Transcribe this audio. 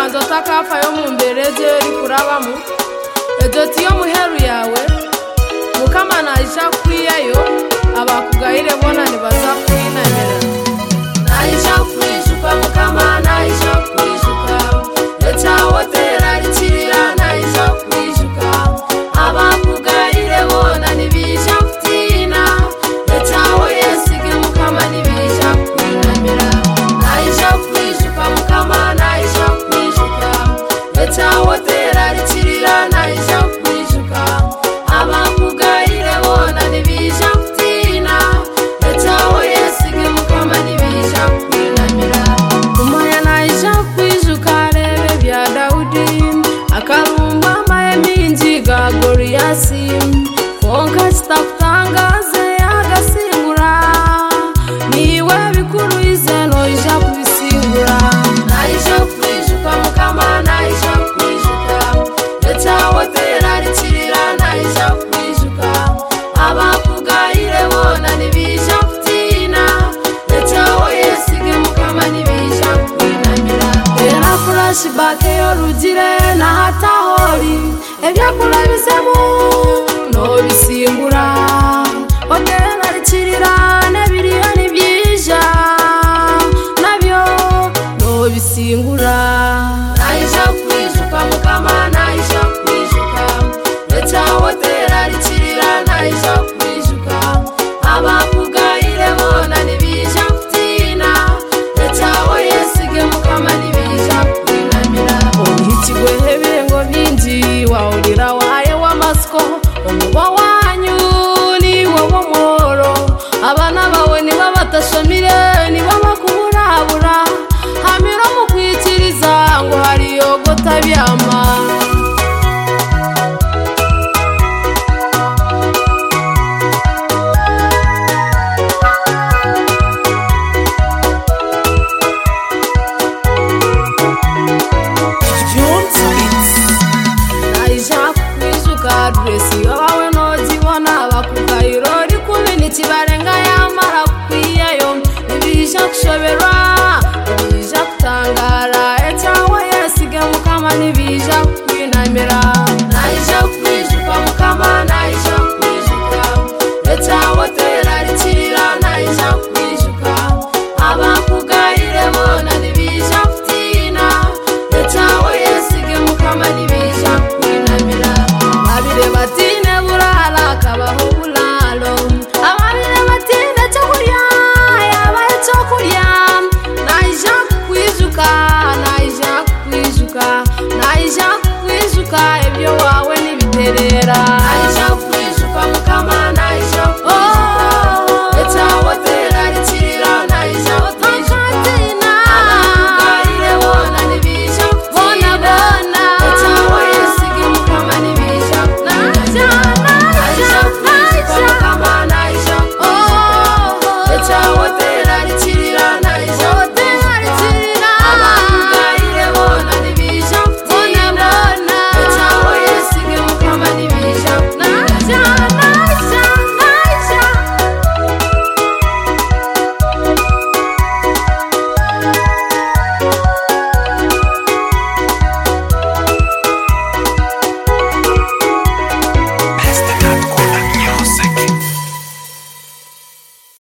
banzo takafa yo mu mbereje ri kurabamu edoti yo muheru yawe mukama naisha kwiyayo abakugayire bona nibaza kwinanira naisha kwishuka mukama naisha kwishuka etawotera rikirira naisha kwishuka abakugayire bona nibisha kutina etawo yesige mukama nibisha kwinanira naisha kwishuka mukama naisha kwishuka etawotera rikirira naisha kwishuka abakugayire bona nibisha kutina etawo yesige mukama nibisha kwinanira kumaya naisha kwishuka rebe bya Daudi akarumba maye minji ga Goliasi konka sitakutangaze yagasingura niwe bikuru izeno ija kubisingura naisha kwishuka mukama naisha kwishuka etawotera rikirira naisha kwishuka abakugayire bona nibisha kutina etawo yesige mukama nibisha kwinanira era flashback yo rugire na hatahori ebyakulabise